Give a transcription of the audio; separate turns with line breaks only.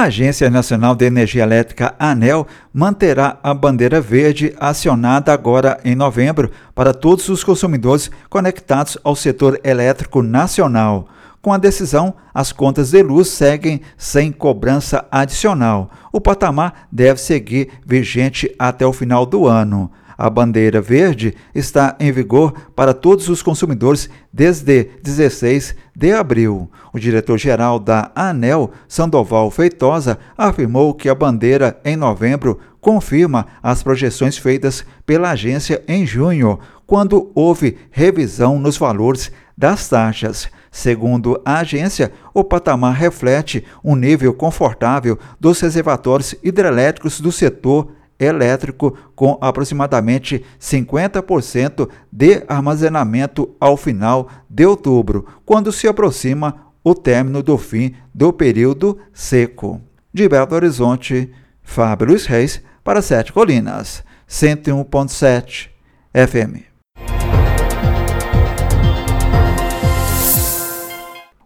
A Agência Nacional de Energia Elétrica, ANEEL, manterá a bandeira verde acionada agora em novembro para todos os consumidores conectados ao setor elétrico nacional. Com a decisão, as contas de luz seguem sem cobrança adicional. O patamar deve seguir vigente até o final do ano. A bandeira verde está em vigor para todos os consumidores desde 16 de abril. O diretor-geral da ANEEL, Sandoval Feitosa, afirmou que a bandeira em novembro confirma as projeções feitas pela agência em junho, quando houve revisão nos valores das taxas. Segundo a agência, o patamar reflete um nível confortável dos reservatórios hidrelétricos do setor elétrico, com aproximadamente 50% de armazenamento ao final de outubro, quando se aproxima o término do fim do período seco. De Belo Horizonte, Fábio Luiz Reis, para 7 Colinas, 101.7 FM.